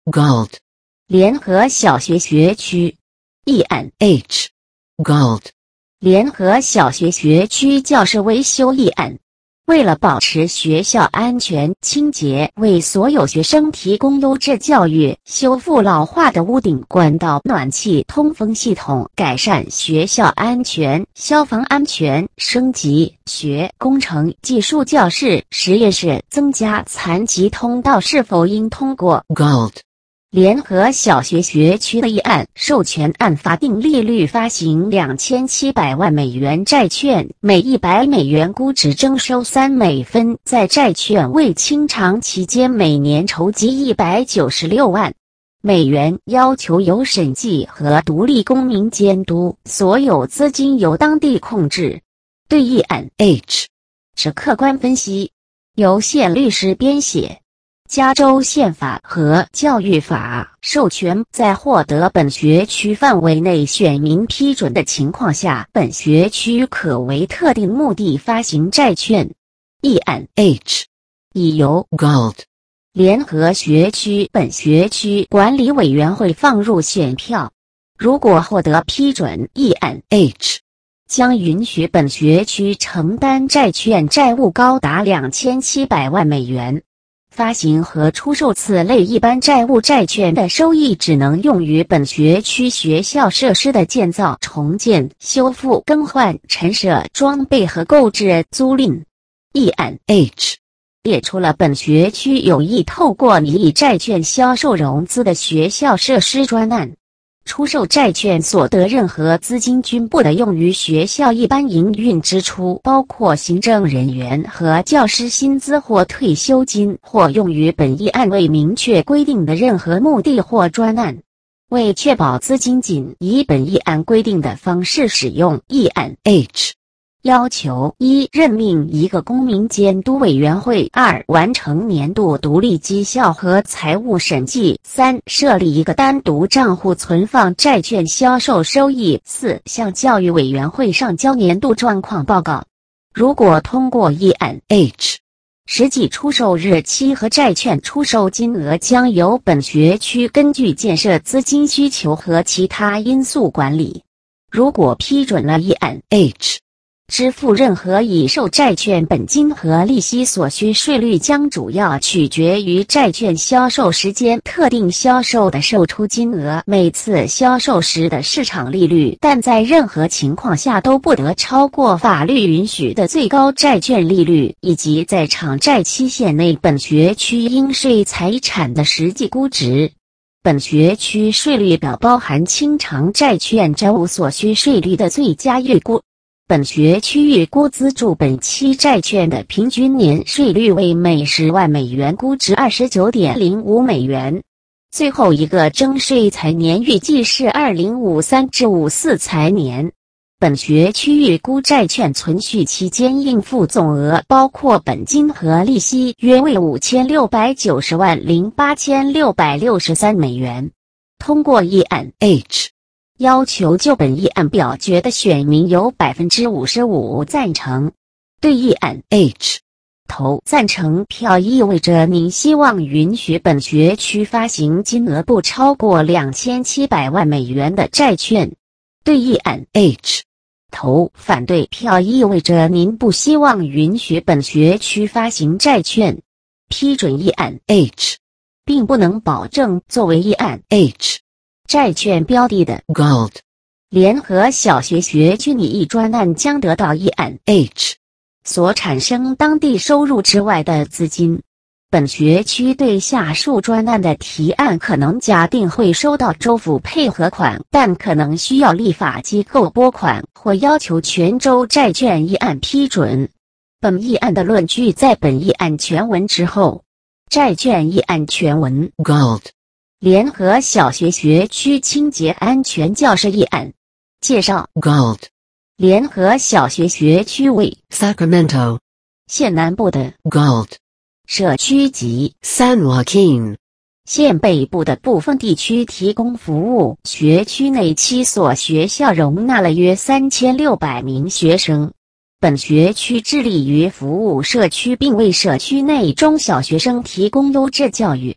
Gold 联合小学学区。议案 H Gold 联合小学学区教室维修议案。为了保持学校安全清洁，为所有学生提供优质教育，修复老化的屋顶、管道、暖气、通风系统，改善学校安全、消防安全，升级学工程技术教室、实验室，增加残疾通道，是否应通过 Gold 联合小学学区的议案？授权按法定利率发行2700万美元债券，每100美元估值征收3美分，在债券未清偿期间每年筹集196万美元，要求有审计和独立公民监督，所有资金由当地控制。对议案 H 是客观分析，由宪律师编写。加州宪法和教育法授权，在获得本学区范围内选民批准的情况下，本学区可为特定目的发行债券。议案 H 已由 Gold 联合学区本学区管理委员会放入选票。如果获得批准，议案 H 将允许本学区承担债券债务高达2700万美元。发行和出售此类一般债务债券的收益只能用于本学区学校设施的建造、重建、修复、更换、陈设、装备和购置、租赁。议案 H 列出了本学区有意透过拟议债券销售融资的学校设施专案。出售债券所得任何资金均不得用于学校一般营运支出，包括行政人员和教师薪资或退休金，或用于本议案未明确规定的任何目的或专案。为确保资金仅以本议案规定的方式使用，议案 H 要求：1. 任命一个公民监督委员会；2. 完成年度独立绩效和财务审计；3. 设立一个单独账户存放债券销售收益；4. 向教育委员会上交年度状况报告。如果通过议案 H 实际出售日期和债券出售金额将由本学区根据建设资金需求和其他因素管理。如果批准了议案 H 支付任何已售债券本金和利息所需税率将主要取决于债券销售时间、特定销售的售出金额、每次销售时的市场利率，但在任何情况下都不得超过法律允许的最高债券利率，以及在偿债期限内本学区应税财产的实际估值。本学区税率表包含清偿债券债务所需税率的最佳预估。本学区预估资助本期债券的平均年税率为每10万美元估值 29.05 美元。最后一个征税财年预计是2053至54财年。本学区预估债券存续期间应付总额包括本金和利息约为5690万零8663美元。通过议案 H 要求就本议案表决的选民有 55% 赞成。对议案 H 投赞成票意味着您希望允许本学区发行金额不超过2700万美元的债券。对议案 H 投反对票意味着您不希望允许本学区发行债券。批准议案 H 并不能保证作为议案 H 债券标的的 Gold 联合小学学区拟议专案将得到议案 H 所产生当地收入之外的资金。本学区对下述专案的提案可能假定会收到州府配合款，但可能需要立法机构拨款或要求全州债券议案批准。本议案的论据在本议案全文之后。债券议案全文 Gold 联合小学学区清洁安全教室议案介绍 Gold 联合小学学区为 Sacramento 县南部的 Gold 社区及 San Joaquin 县北部的部分地区提供服务。学区内7所学校容纳了约3600名学生。本学区致力于服务社区并为社区内中小学生提供优质教育。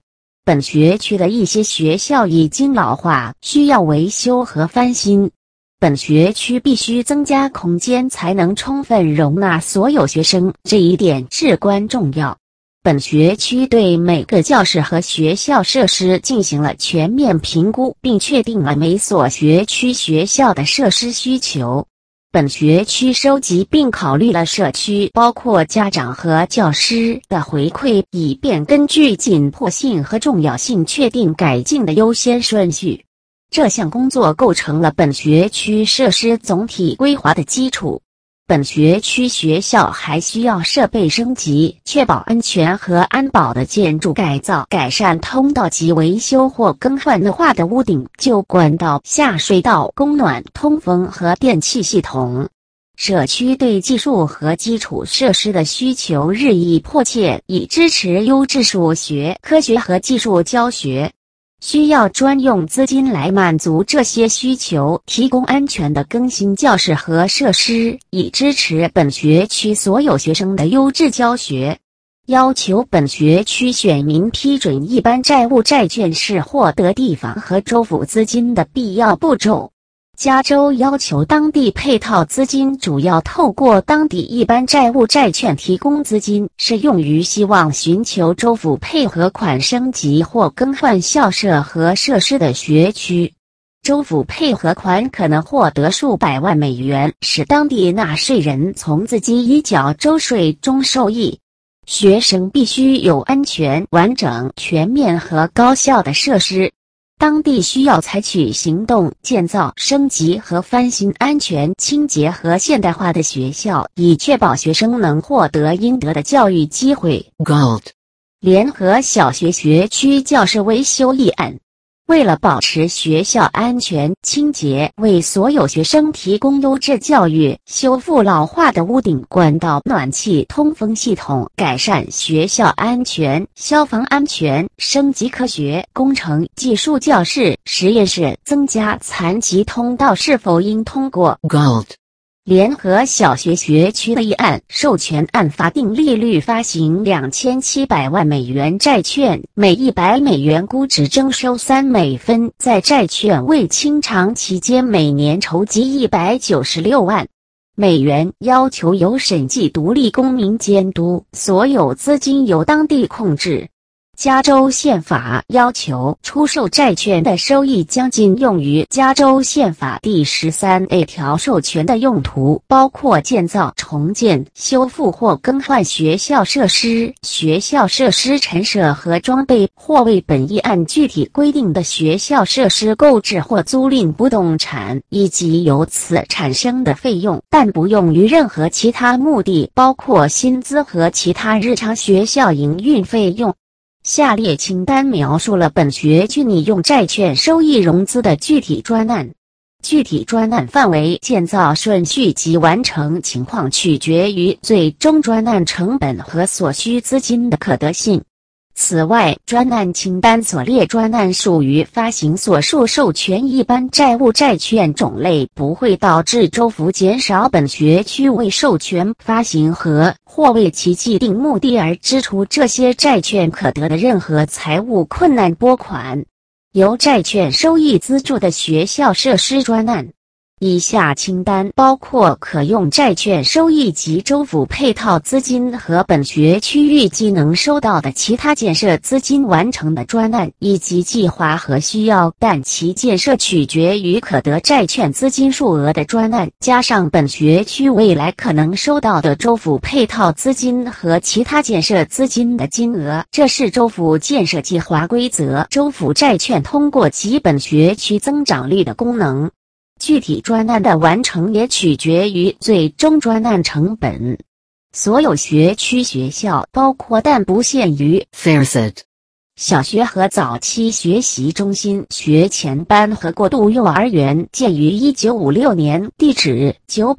本学区的一些学校已经老化，需要维修和翻新。本学区必须增加空间，才能充分容纳所有学生，这一点至关重要。本学区对每个教室和学校设施进行了全面评估，并确定了每所学区学校的设施需求。本学区收集并考虑了社区，包括家长和教师的回馈，以便根据紧迫性和重要性确定改进的优先顺序。这项工作构成了本学区设施总体规划的基础。本学区学校还需要设备升级，确保安全和安保的建筑改造、改善通道及维修或更换恶化的屋顶、旧管道、下水道、供暖、通风和电气系统。社区对技术和基础设施的需求日益迫切，以支持优质数学、科学和技术教学。需要专用资金来满足这些需求，提供安全的更新教室和设施，以支持本学区所有学生的优质教学。要求本学区选民批准一般债务债券是获得地方和州府资金的必要步骤。加州要求当地配套资金主要透过当地一般债务债券提供资金，是用于希望寻求州府配合款升级或更换校舍和设施的学区。州府配合款可能获得数百万美元，使当地纳税人从自己已缴州税中受益。学生必须有安全、完整、全面和高效的设施。当地需要采取行动，建造、升级和翻新安全、清洁和现代化的学校，以确保学生能获得应得的教育机会。 Galt. 联合小学学区教室维修议案。为了保持学校安全、清洁，为所有学生提供优质教育，修复老化的屋顶、管道、暖气、通风系统，改善学校安全、消防安全，升级科学、工程、技术教室、实验室，增加残疾通道是否应通过。 Galt. 联合小学学区的议案授权按法定利率发行2700万美元债券，每100美元估值征收3美分，在债券未清偿期间每年筹集196万美元，要求由审计独立公民监督，所有资金由当地控制。加州宪法要求出售债券的收益将仅用于加州宪法第13A 条授权的用途，包括建造、重建、修复或更换学校设施、学校设施陈设和装备，或为本议案具体规定的学校设施购置或租赁不动产，以及由此产生的费用，但不用于任何其他目的，包括薪资和其他日常学校营运费用。下列清单描述了本学区拟用债券收益融资的具体专案。具体专案范围、建造顺序及完成情况取决于最终专案成本和所需资金的可得性。此外，专案清单所列专案属于发行所述授权一般债务债券种类，不会导致州府减少本学区为授权发行和或为其既定目的而支出这些债券可得的任何财务困难拨款。由债券收益资助的学校设施专案。以下清单包括可用债券收益及州府配套资金和本学区预计能收到的其他建设资金完成的专案，以及计划和需要但其建设取决于可得债券资金数额的专案，加上本学区未来可能收到的州府配套资金和其他建设资金的金额。这是州府建设计划规则。州府债券通过及本学区增长率的功能。具体专案的完成也取决于最终专案成本。所有学区学校包括但不限于 Fairset 小学和早期学习中心、学前班和过渡幼儿园，建于1956年，地址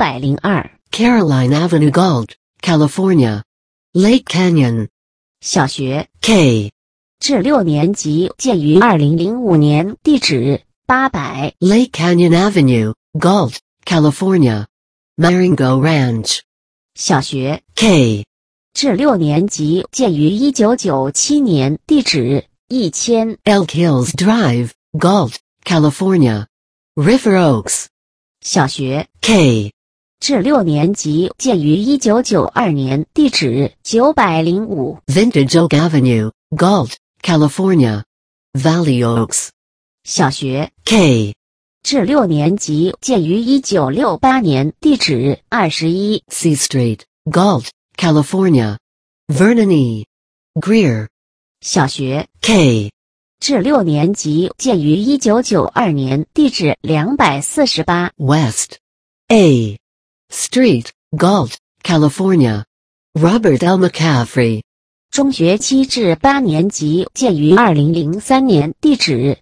902 Caroline Avenue Galt, California. Lake Canyon 小学 K 至6年级，建于2005年，地址800 Lake Canyon Avenue, Galt, California. Marengo Ranch 小学 K 至6年级，建于1997年，地址 1000 Elk Hills Drive, Galt, California. River Oaks. 小学 K. 至6年级，建于1992年，地址905 Vintage Oak Avenue, Galt, California. Valley Oaks. 小学 K. 至6年级，建于1968年，地址21 C Street, Galt, California. Vernon E. Greer. 小学 K. 至6年级，建于1992年，地址248 West. A. Street, Galt, California. Robert L. McCaffrey. 中学7至8年级，建于2003年，地址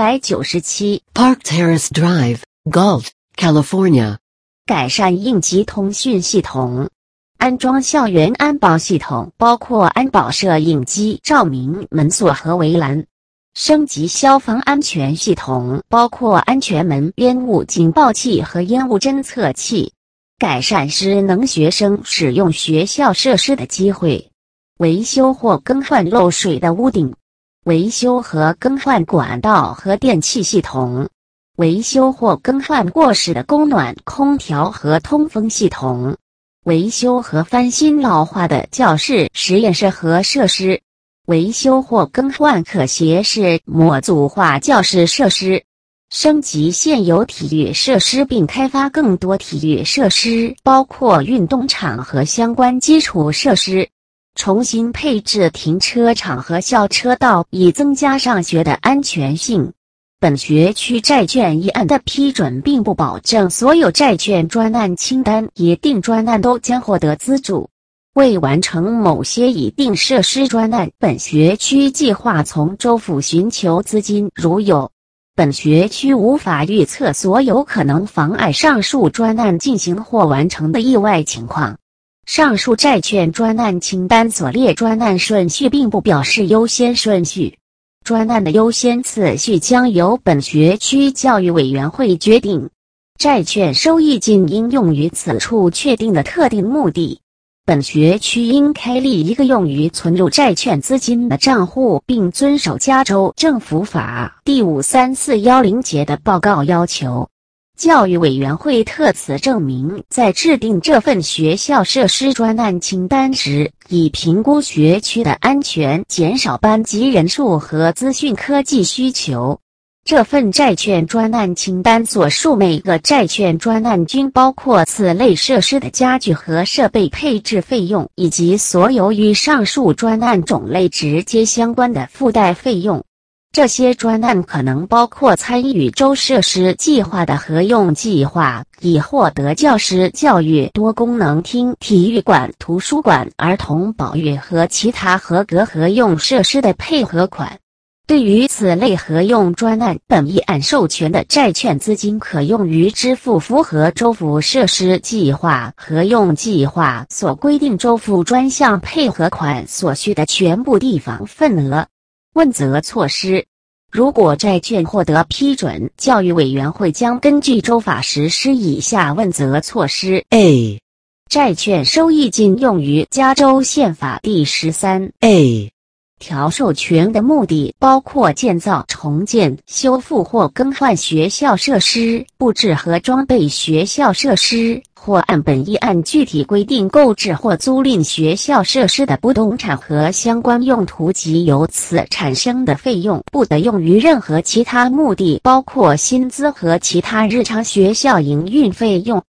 997 Park Terrace Drive, Galt, California. 改善应急通讯系统，安装校园安保系统，包括安保摄影机、照明、门锁和围栏。升级消防安全系统，包括安全门、烟雾警报器和烟雾侦测器。改善失能学生使用学校设施的机会。维修或更换漏水的屋顶，维修和更换管道和电气系统，维修或更换过时的供暖、空调和通风系统，维修和翻新老化的教室、实验室和设施，维修或更换可携式模组化教室设施，升级现有体育设施并开发更多体育设施，包括运动场和相关基础设施。重新配置停车场和校车道，以增加上学的安全性。本学区债券议案的批准并不保证所有债券专案清单一定专案都将获得资助。为完成某些已定设施专案，本学区计划从州府寻求资金，如有本学区无法预测所有可能妨碍上述专案进行或完成的意外情况。上述债券专案清单所列专案顺序并不表示优先顺序，专案的优先次序将由本学区教育委员会决定。债券收益金应用于此处确定的特定目的。本学区应开立一个用于存入债券资金的账户，并遵守加州政府法第53410节的报告要求。教育委员会特此证明，在制定这份学校设施专案清单时，以评估学区的安全、减少班级人数和资讯科技需求。这份债券专案清单所述每个债券专案均包括此类设施的家具和设备配置费用，以及所有与上述专案种类直接相关的附带费用。这些专案可能包括参与州设施计划的合用计划，以获得教师教育、多功能厅、体育馆、图书馆、儿童保育和其他合格合用设施的配合款。对于此类合用专案，本议案授权的债券资金可用于支付符合州府设施计划合用计划所规定州府专项配合款所需的全部地方份额。问责措施：如果债券获得批准，教育委员会将根据州法实施以下问责措施。 A. 债券收益金用于加州宪法第13 A. 条授权的目的包括建造、重建、修复或更换学校设施、布置和装备学校设施，或按本议案具体规定购置或租赁学校设施的不动产和相关用途及由此产生的费用，不得用于任何其他目的，包括薪资和其他日常学校营运费用。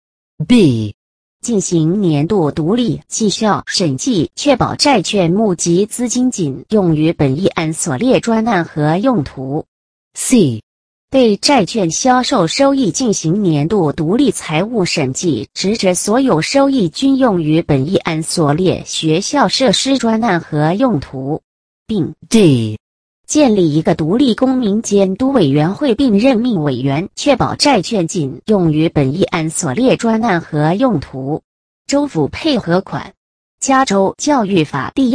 B. 进行年度独立绩效审计，确保债券募集资金仅用于本议案所列专案和用途。 C. 对债券销售收益进行年度独立财务审计，直至所有收益均用于本议案所列学校设施专案和用途，并 D. 建立一个独立公民监督委员会并任命委员，确保债券仅用于本议案所列专案和用途。州府配合款：加州教育法第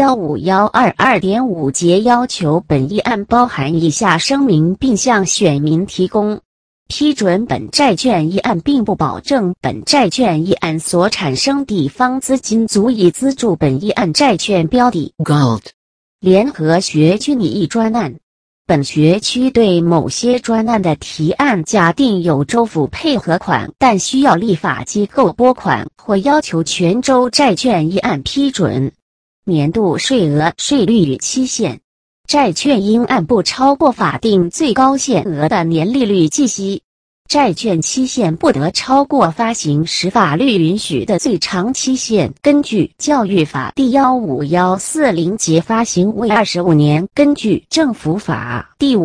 15122.5节要求本议案包含以下声明，并向选民提供：批准本债券议案并不保证本债券议案所产生地方资金足以资助本议案债券标的。 Galt. 联合学区拟议专案本学区对某些专案的提案假定有州府配合款，但需要立法机构拨款或要求全州债券议案批准。年度税额、税率与期限。债券应按不超过法定最高限额的年利率计息。债券期限不得超过发行时法律允许的最长期限。根据教育法第15140节发行为25年，根据政府法第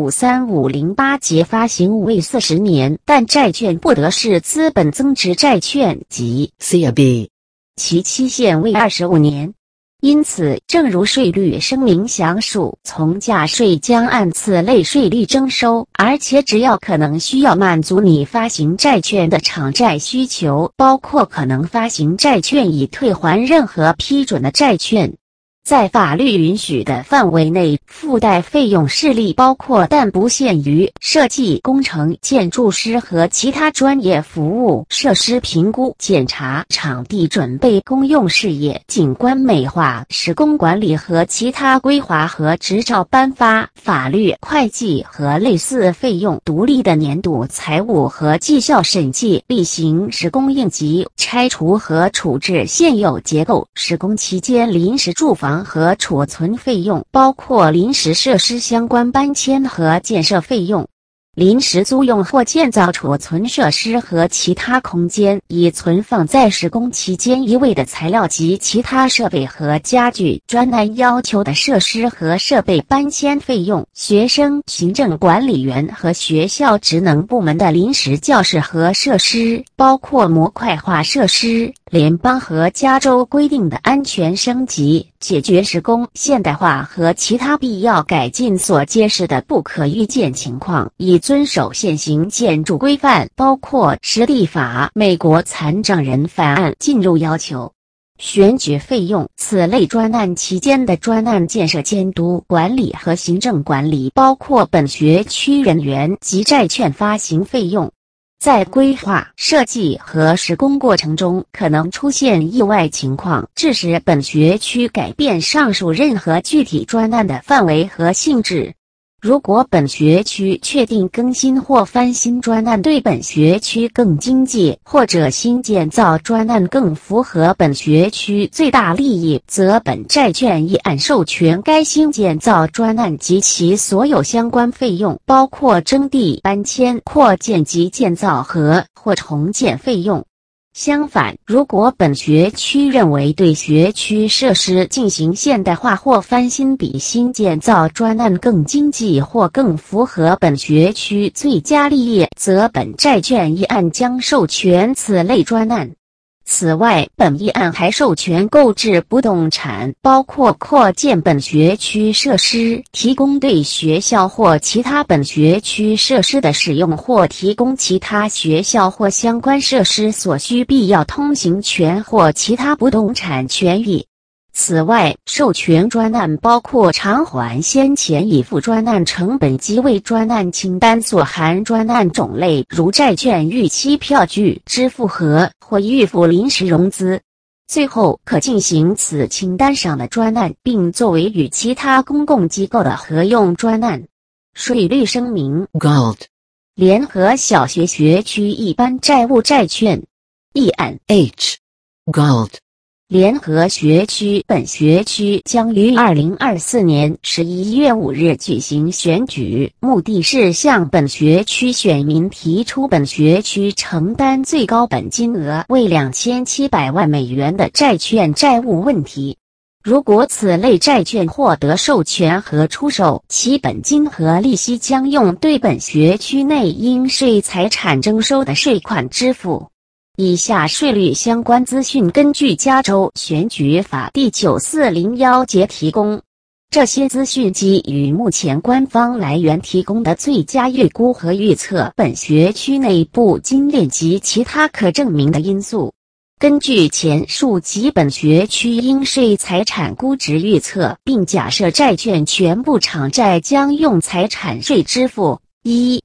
53508节发行为40年，但债券不得是资本增值债券及 CAB， 其期限为25年。因此，正如税率声明详述，从价税将按此类税率征收，而且只要可能需要满足你发行债券的偿债需求，包括可能发行债券以退还任何批准的债券。在法律允许的范围内，附带费用事例包括但不限于设计、工程、建筑师和其他专业服务、设施评估、检查、场地准备、公用事业、景观美化、施工管理和其他规划和执照颁发、法律、会计和类似费用、独立的年度财务和绩效审计、例行施工应急、拆除和处置现有结构、施工期间临时住房和储存费用，包括临时设施相关搬迁和建设费用。临时租用或建造储存设施和其他空间，以存放在施工期间移位的材料及其他设备和家具。专案要求的设施和设备搬迁费用。学生、行政管理员和学校职能部门的临时教室和设施，包括模块化设施。联邦和加州规定的安全升级、解决施工现代化和其他必要改进所揭示的不可预见情况，以遵守现行建筑规范，包括实地法、美国残障人法案进入要求。选举费用。此类专案期间的专案建设监督、管理和行政管理，包括本学区人员及债券发行费用。在规划、设计和施工过程中可能出现意外情况，致使本学区改变上述任何具体专案的范围和性质。如果本学区确定更新或翻新专案对本学区更经济，或者新建造专案更符合本学区最大利益，则本债券议案授权该新建造专案及其所有相关费用，包括征地、搬迁、扩建及建造或重建费用。相反，如果本学区认为对学区设施进行现代化或翻新比新建造专案更经济或更符合本学区最佳利益，则本债券议案将授权此类专案。此外，本议案还授权购置不动产，包括扩建本学区设施、提供对学校或其他本学区设施的使用，或提供其他学校或相关设施所需必要通行权或其他不动产权益。此外，授权专案包括偿还先前已付专案成本及为专案清单所含专案种类，如债券逾期票据、支付或预付临时融资。最后，可进行此清单上的专案，并作为与其他公共机构的合用专案。税率声明 Gold 联合小学学区一般债务债券议案 H Gold 联合学区本学区将于2024年11月5日举行选举，目的是向本学区选民提出本学区承担最高本金额为2700万美元的债券债务问题。如果此类债券获得授权和出售，其本金和利息将用对本学区内应税财产征收的税款支付。以下税率相关资讯根据加州选举法第9401节提供。这些资讯基于目前官方来源提供的最佳预估和预测本学区内部经验及其他可证明的因素。根据前述及本学区应税财产估值预测，并假设债券全部偿债将用财产税支付。一、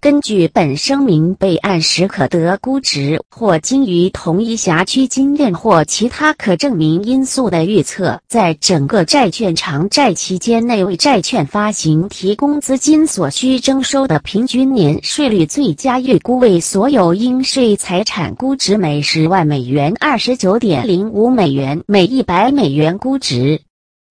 根据本声明备案时可得估值或经于同一辖区经验或其他可证明因素的预测，在整个债券偿债期间内为债券发行提供资金所需征收的平均年税率最佳预估为所有应税财产估值每10万美元 29.05 美元，每100美元估值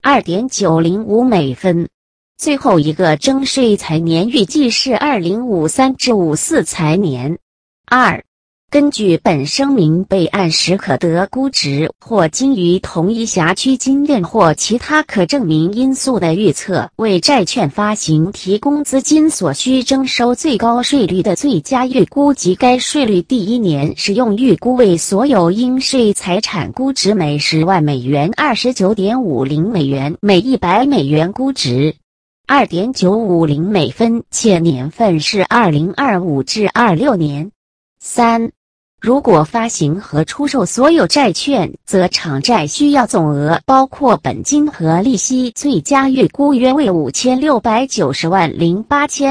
2.905 美分。最后一个征税财年预计是2053至54财年。2. 根据本声明备案时可得估值或经于同一辖区经验或其他可证明因素的预测，为债券发行提供资金所需征收最高税率的最佳预估及该税率第一年使用预估为所有应税财产估值每10万美元 29.50 美元，每100美元估值2.950 美分，且年份是2025至26年。3. 如果发行和出售所有债券，则偿债需要总额包括本金和利息最佳预估约为5690万零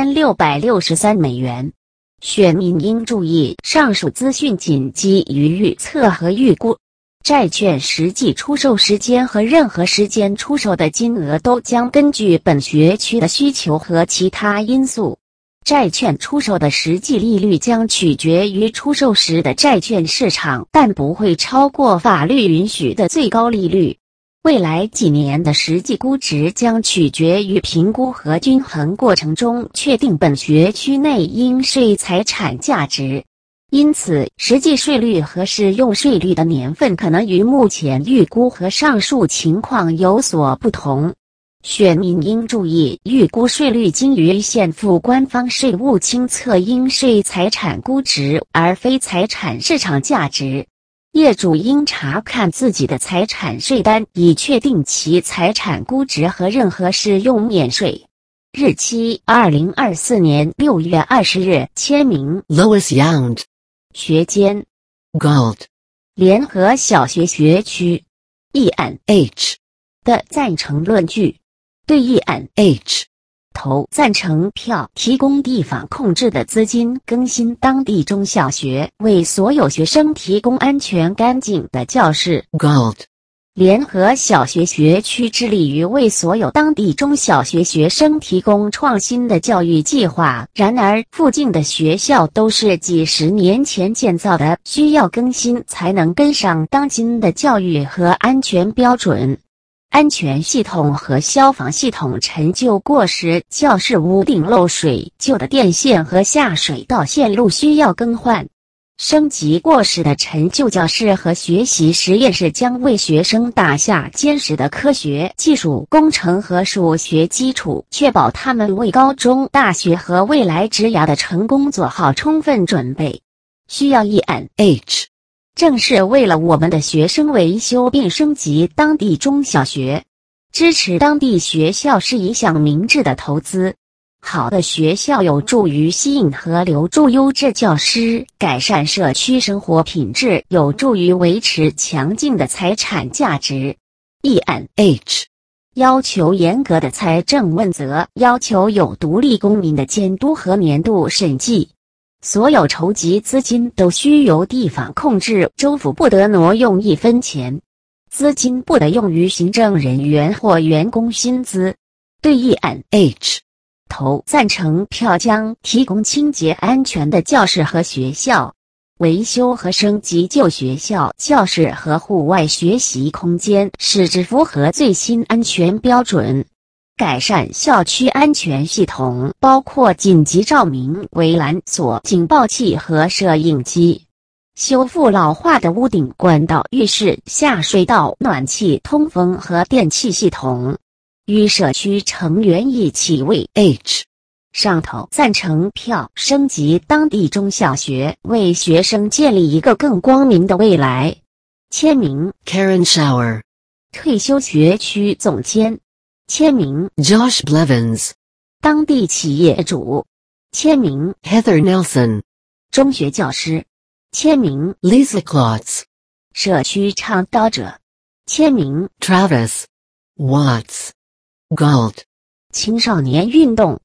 8663美元。选民应注意，上述资讯仅基于预测和预估。债券实际出售时间和任何时间出售的金额都将根据本学区的需求和其他因素。债券出售的实际利率将取决于出售时的债券市场，但不会超过法律允许的最高利率。未来几年的实际估值将取决于评估和均衡过程中确定本学区内应税财产价值。因此，实际税率和适用税率的年份可能与目前预估和上述情况有所不同。选民应注意，预估税率经于现付官方税务清册应税财产估值，而非财产市场价值。业主应查看自己的财产税单，以确定其财产估值和任何适用免税。日期：2024年6月20日。签名 Lois Yound. 学监 Galt. 联合小学学区。议案 H. 的赞成论据。对议案 H. 投赞成票。提供地方控制的资金，更新当地中小学，为所有学生提供安全干净的教室。 Galt. 联合小学学区致力于为所有当地中小学学生提供创新的教育计划，然而附近的学校都是几十年前建造的，需要更新才能跟上当今的教育和安全标准。安全系统和消防系统陈旧过时，教室屋顶漏水，旧的电线和下水道线路需要更换。升级过时的陈旧教室和学习实验室将为学生打下坚实的科学、技术、工程和数学基础，确保他们为高中、大学和未来职涯的成功做好充分准备。需要议案 H. 正是为了我们的学生维修并升级当地中小学。支持当地学校是一项明智的投资。好的学校有助于吸引和留住优质教师，改善社区生活品质，有助于维持强劲的财产价值。议案 H. 要求严格的财政问责，要求有独立公民的监督和年度审计。所有筹集资金都需由地方控制，州府不得挪用1分钱。资金不得用于行政人员或员工薪资。对议案 H. 投赞成票。将提供清洁安全的教室和学校，维修和升级旧学校、教室和户外学习空间，使之符合最新安全标准。改善校区安全系统，包括紧急照明、围栏锁、警报器和摄影机。修复老化的屋顶、管道、浴室、下水道、暖气、通风和电气系统。与社区成员一起为 H. 上投赞成票。升级当地中小学，为学生建立一个更光明的未来。签名 Karen Shower. 退休学区总监。签名 Josh Blevins. 当地企业主。签名 Heather Nelson. 中学教师。签名 Lisa Klotz. 社区倡导者。签名 Travis Watts. Galt. 青少年运动。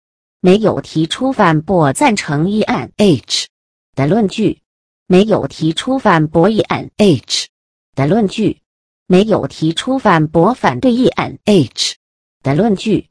没有提出反驳赞成议案 H 的论据，没有提出反驳议案 H 的论据，没有提出反驳反对议案 H 的论据。